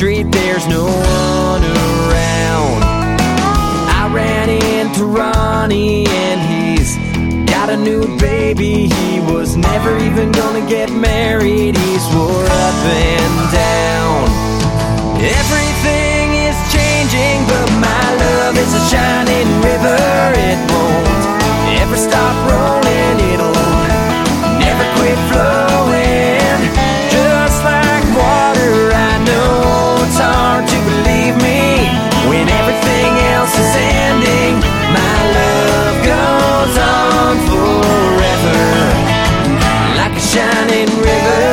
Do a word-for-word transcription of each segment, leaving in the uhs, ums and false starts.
street, there's no one around. I ran into Ronnie and he's got a new baby. He was never even gonna get married. He's wore up and down. Everything is changing, but my love is a shining river. It won't ever stop rolling. It'll never quit flowing. Just like water, I know it's hard to believe me when everything else is ending. My love goes on forever, like a shining river.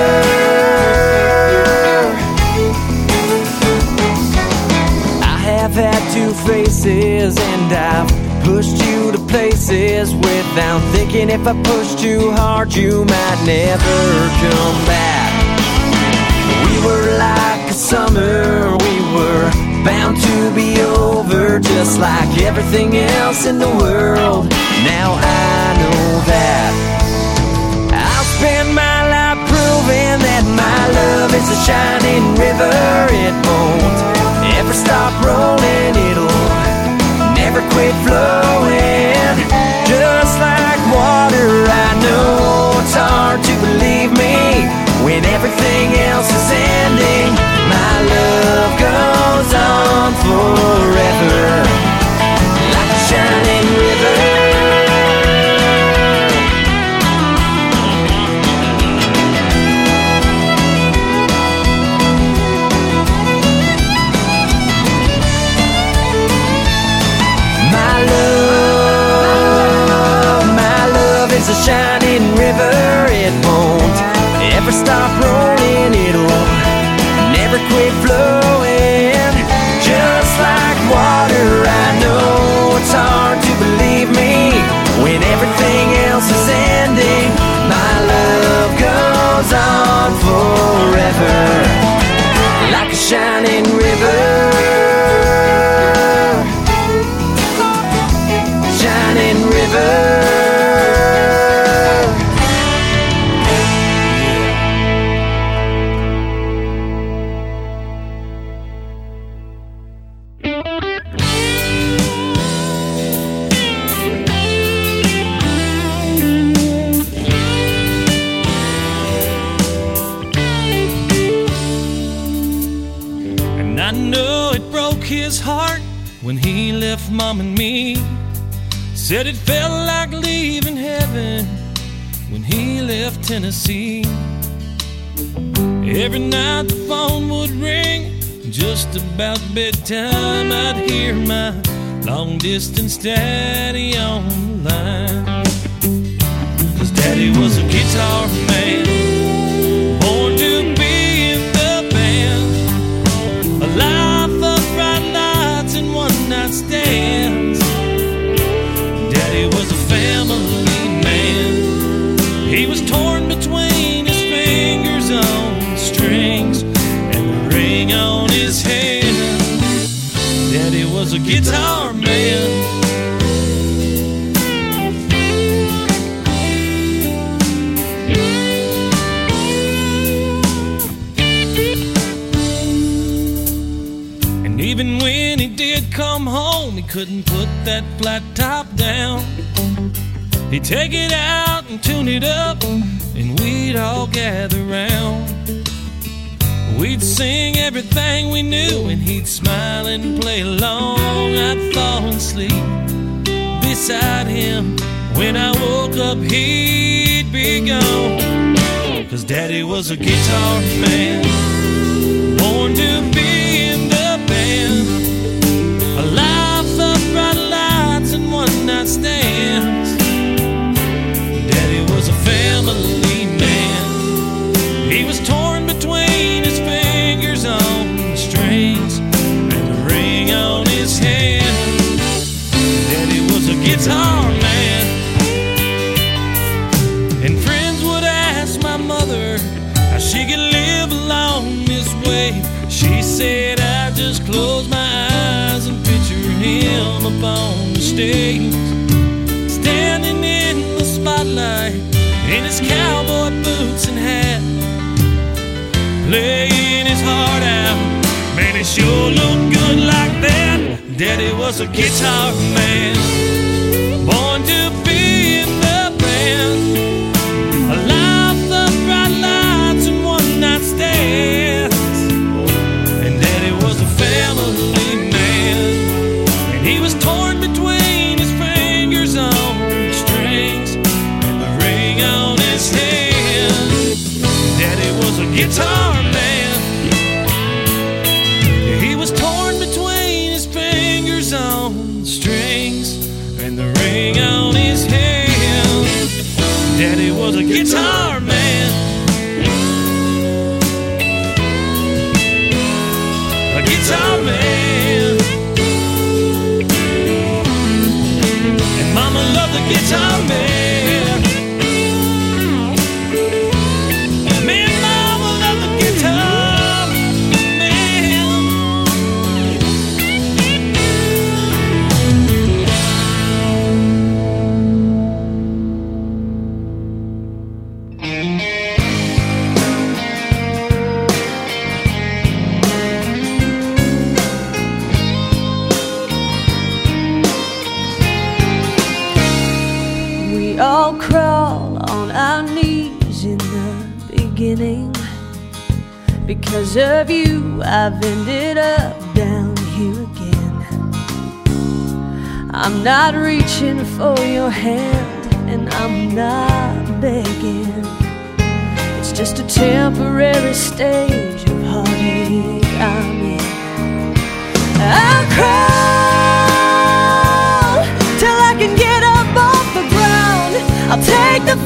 I have had two faces and I've pushed you to places without thinking. If I pushed too hard, you might never come back. We were like a summer, we were bound to be over, just like everything else in the world. Now I know that I'll spend my life proving that my love is a shining river. It won't ever stop rolling. It'll never quit flowing. Just like water, I know it's hard to believe me when everything else is ending. My love goes on forever, like a shining river. My love, my love is a shining river. It won't ever stop rolling. It'll never quit flowing. Just like water, I know it's hard to believe me when everything else is ending. My love goes on forever, like a shining river. Shining river. His heart when he left Mom and me. Said it felt like leaving heaven when he left Tennessee. Every night the phone would ring, just about bedtime I'd hear my long distance daddy on the line. 'Cause daddy was a guitar man, born to be in the band, a life of bright lights and one night stands. Daddy was a family man. He was torn between his fingers on the strings and the ring on his hand. Daddy was a guitar man. And even when he did come home, he couldn't put that flat top down. He'd take it out and tune it up, and we'd all gather round. We'd sing everything we knew, and he'd smile and play along. I'd fall asleep beside him. When I woke up, he'd be gone. 'Cause Daddy was a guitar man, born to be in the band, a life of bright lights and one night stands. Daddy was a family man. He was torn between his fingers on the strings and the ring on his hand. Daddy was a guitar man. And friends would ask my mother how she could live along this way. She said, I just close my eyes and picture him up on the stage, standing in the spotlight in his cowboy boots and hat, playing his heart out. Man, and it sure looked good like that. Daddy was a guitar man, born to be in the band. A life of bright lights and one-night stands. And Daddy was a family man, and he was torn between his fingers on the strings and the ring on his hand. Daddy was a guitar man. He was torn between his fingers on the strings and the ring on his hand. Daddy was a guitar man, a guitar man. And Mama loved the guitar man. Me and Mama loved the guitar man. We all crawl on our knees in the beginning. Because of you, I've ended up down here again. I'm not reaching for your hand, and I'm not begging. It's just a temporary stage of heartache I'm in. I'll crawl till I can get up off the ground. I'll take the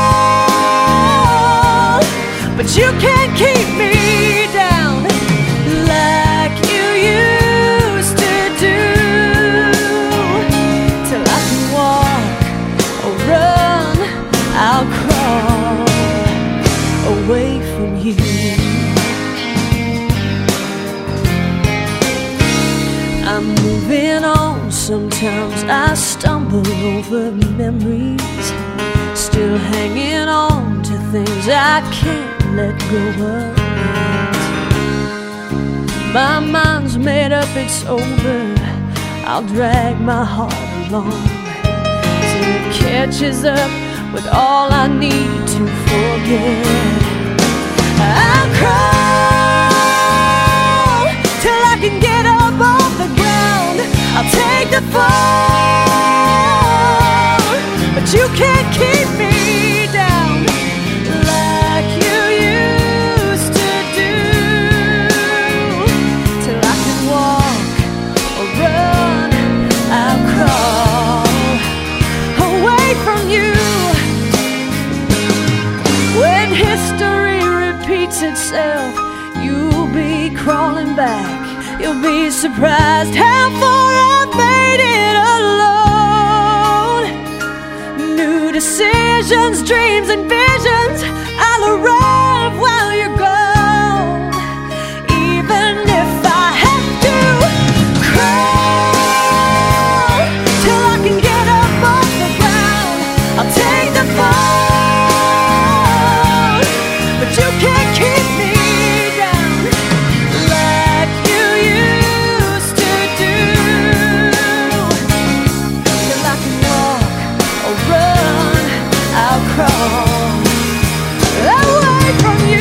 fall, but you can't keep me down like you used to do. Till I can walk or run, I'll crawl away from you. I'm moving on. Sometimes I stumble over memories, still hanging on to things I can't let go of. My mind's made up, it's over. I'll drag my heart along till it catches up with all I need to forget. I'll crawl till I can get up off the ground. I'll take the fall, but you can't keep me down like you used to do. Till I can walk or run, I'll crawl away from you. When history repeats itself, you'll be crawling back. You'll be surprised how far I've made it alone. New decisions, dreams and visions, I'll arrive while you're gone. Even if I have to crawl till I can get up off the ground, I'll take the fall, but you can't keep me down like you used to do. Till I can walk or run, I'll crawl away from you.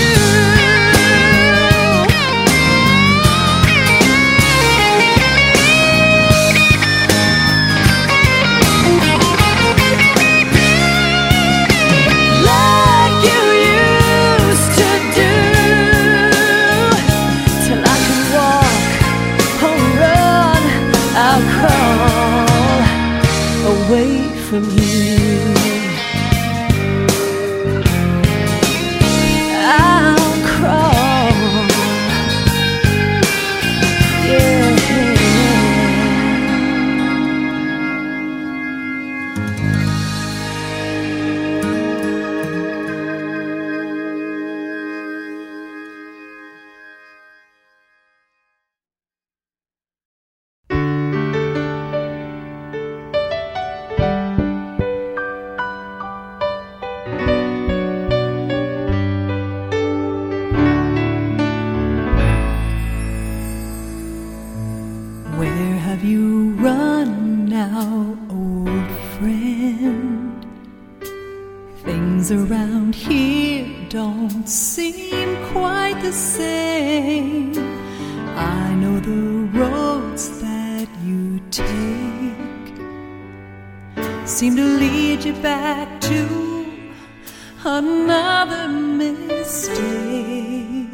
Like you used to do. Till I can walk or run, I'll crawl away from you. I'll crawl, yeah. have you run now, old friend? Things around here don't seem quite the same. I know the roads that you take seem to lead you back to another mistake.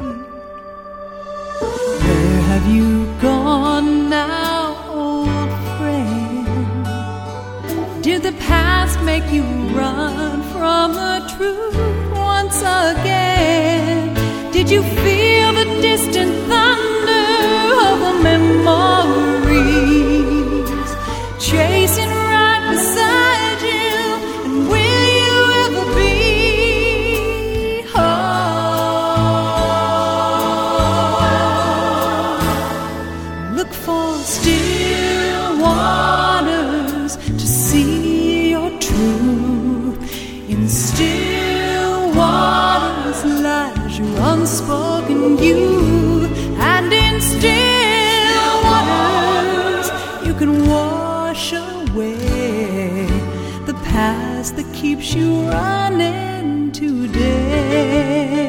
Where have you gone now, old friend? Did the past make you run from the truth once again? Did you feel the distant thunder of the memories chasing right beside you? And will you ever be whole? Look for still waters to see your truth. In still waters lies your unspoken youth, and in still waters you can wash away the past that keeps you running today.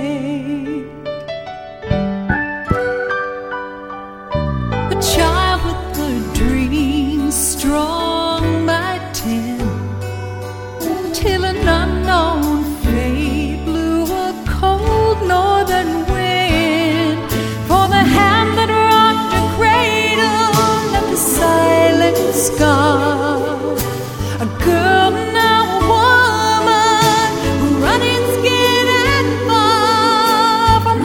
A child with a dream strong by ten, till an unknown fate blew a cold northern wind. For the hand that rocked her cradle left a silent scar. A girl, now a woman, running scared and far from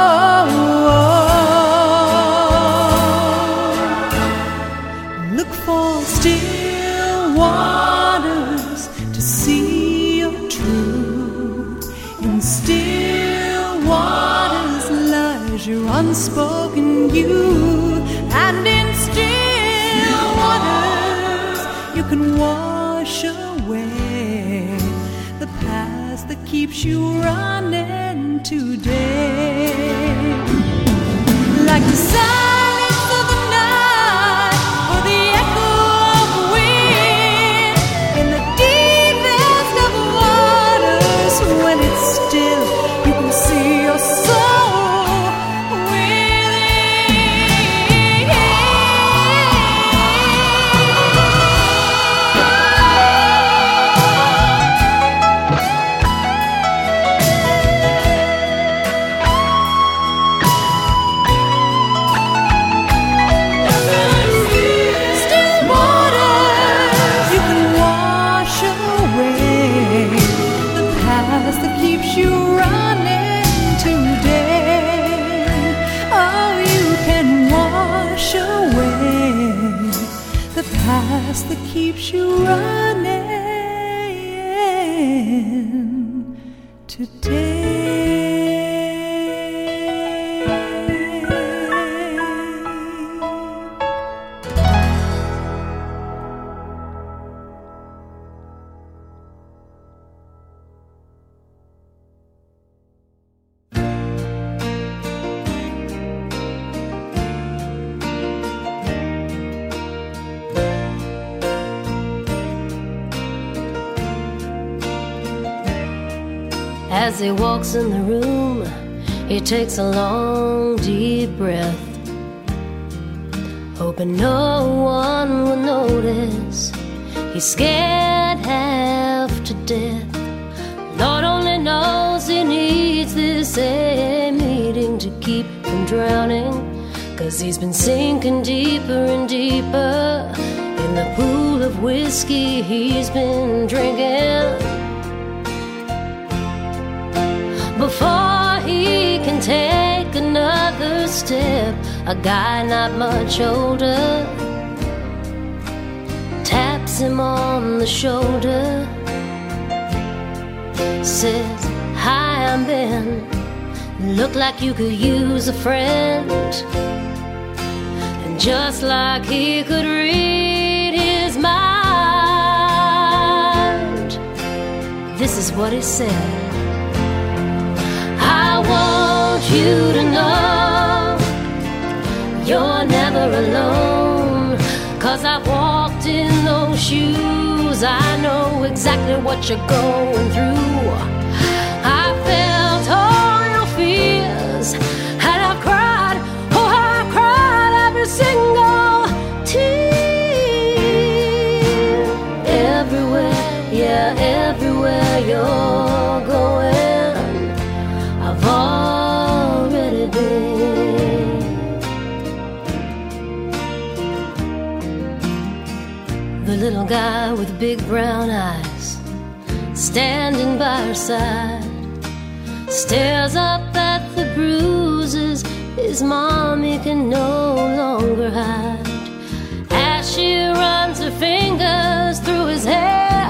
home. Look for still waters to see your truth. In still waters lies your unspoken youth, and in still waters you can wash away the past that keeps you running today. Like the silence of the night or the echo of the wind in the deepest of waters, when it's still you can see your soul within. Still waters you can wash away the past that keeps you running today. Oh, you can wash away the past that keeps you running today. As he walks in the room, he takes a long, deep breath, hoping no one will notice. He's scared half to death. Lord only knows he needs this a meeting to keep from drowning, 'cause he's been sinking deeper and deeper in the pool of whiskey he's been drinking. Before he can take another step, a guy not much older taps him on the shoulder, says, "Hi, I'm Ben. Look like you could use a friend." And just like he could read his mind, this is what he said: "I want you to know you're never alone, 'cause I've walked in those shoes. I know exactly what you're going through. I felt all your fears, and I've cried, oh, I've cried every single tear. Everywhere, yeah, everywhere you're going, I've already been. The little guy with big brown eyes, standing by her side, stares up at the bruises his mommy can no longer hide. As she runs her fingers through his hair,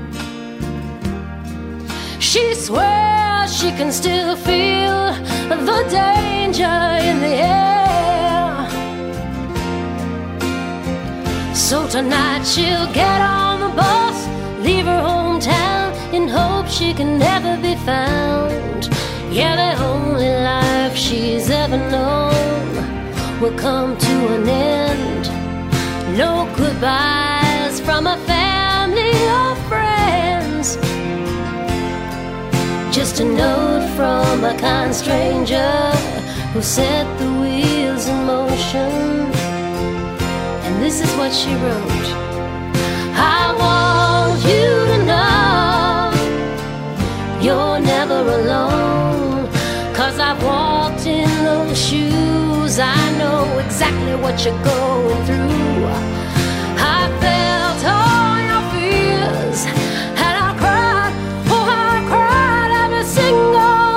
she swears she can still feel the danger in the air. So tonight she'll get on the bus, leave her hometown in hope she can never be found. Yeah, the only life she's ever known will come to an end. No goodbyes from a family or friends, just a note from a kind stranger who set the wheels in motion. And this is what she wrote: I want you to know you're never alone, 'cause I've walked in those shoes. I know exactly what you're going through. I felt all your fears, and I cried, oh, I cried every single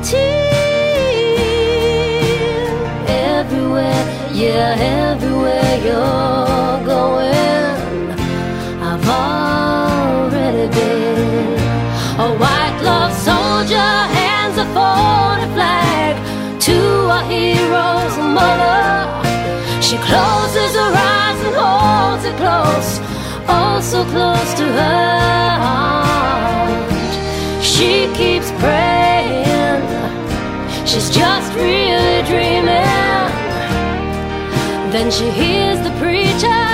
tear. Everywhere, yeah, everywhere you're going, I've already been. A white gloved soldier hands a folded flag to a hero's mother. She closes her eyes and holds it close, oh so close to her heart. She keeps praying, she's just really dreaming. Then she hears the preacher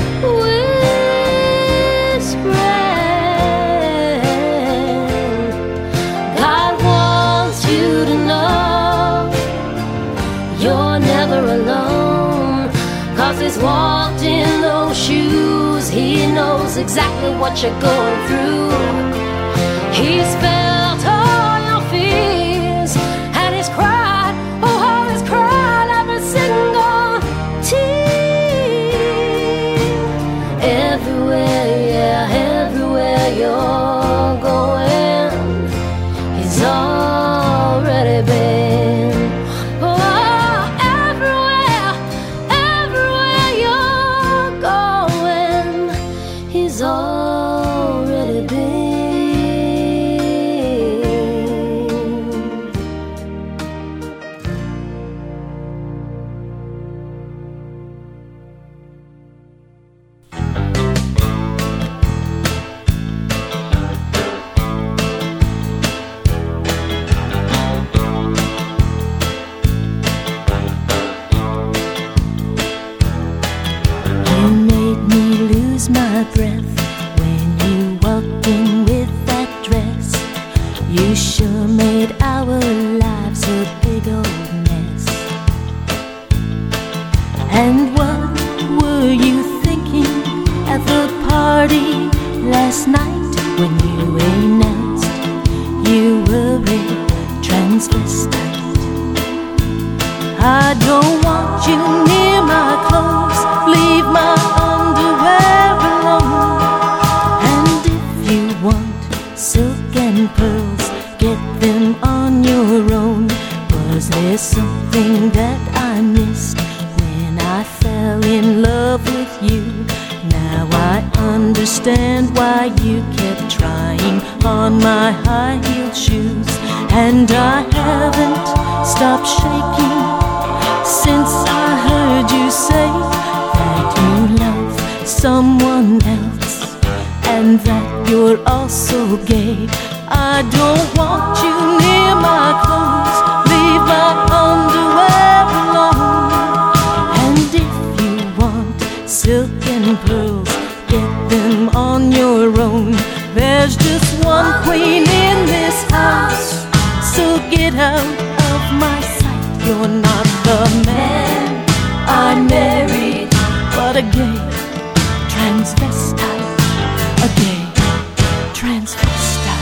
whispering, God wants you to know you're never alone, 'cause he's walked in those shoes. He knows exactly what you're going through. He's felt all your fears, and he's cried, oh, how he's cried every single tear. Everywhere, yeah, everywhere you're going, he's already been. Oh, everywhere, everywhere you're going, he's already been. You made me lose my breath when you walked in with that dress. You sure made our lives a big old mess. And what were you thinking at the party last night when you announced you were a transvestite? I don't want you near my clothes, leave my underwear alone. And if you want silk and pearls, get them on your own. Was there something that I missed when I fell in love with you? Now I understand why you kept trying on my high-heeled shoes. And I haven't stopped shaking since I heard you say that you love someone else and that you're also gay. I don't want you near my clothes, leave my underwear alone. And if you want silk and a gay transvestite, a gay transvestite.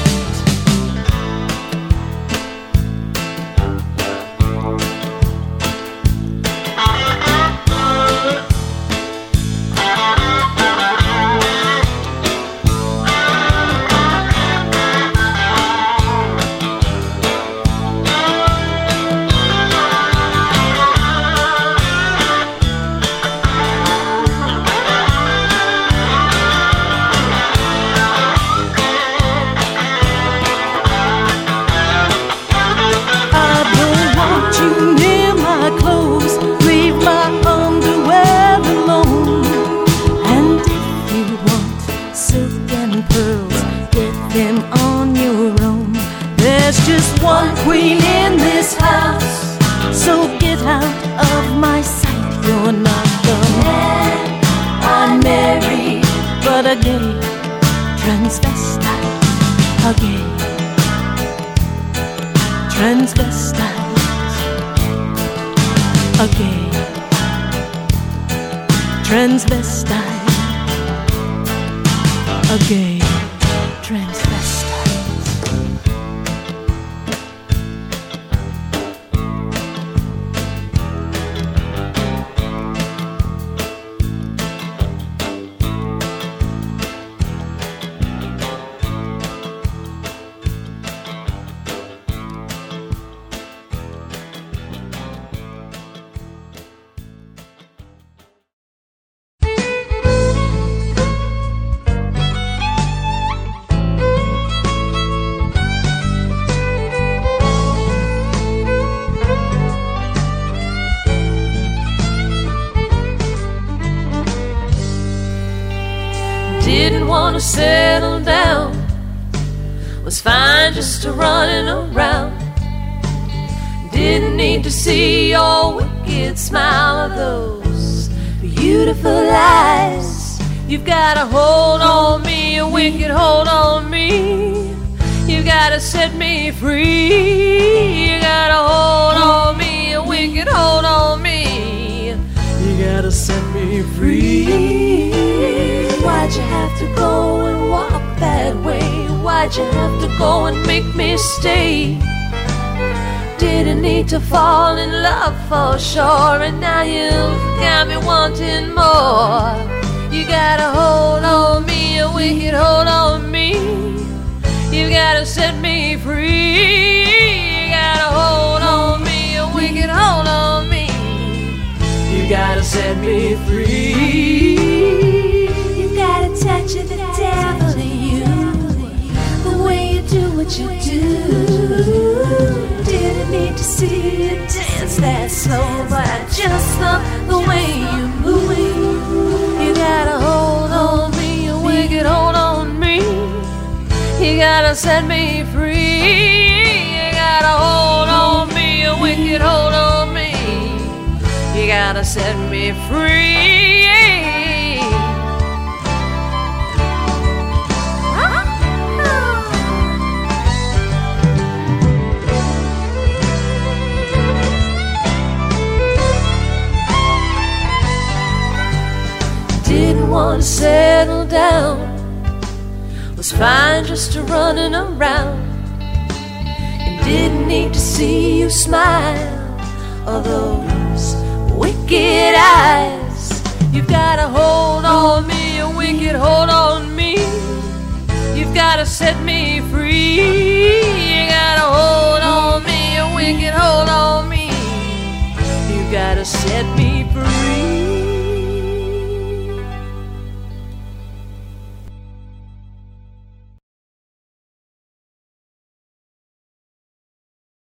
One queen in this house, so get out of my sight. You're not the man I married, but a gay transvestite, a gay transvestite, a gay transvestite, a gay transvestite. Didn't want to settle down, was fine just a running around. Didn't need to see your wicked smile or those beautiful eyes. You've got a hold on me, a wicked hold on me. You gotta set me free. You got a hold on me, a wicked hold on me. You gotta set me free. Why'd you have to go and walk that way? Why'd you have to go and make me stay? Didn't need to fall in love for sure, and now you've got me wanting more. You got a hold on me, a wicked hold on me. You gotta set me free. You got a hold on me, a wicked hold on me. You gotta set me free. Got a touch of the devil in you, the way you do what you do. Didn't need to see you dance that slow, but I just love the way you move. You got a hold on me, a wicked hold on me. You gotta set me free. You got a hold on me, a wicked hold on me. You gotta set me free. Didn't want to settle down, was fine just a running around, and didn't need to see you smile or those wicked eyes. You've got a hold on me, a wicked hold on me. You've got to set me free. You got a hold on me, a wicked hold on me. You've got to set me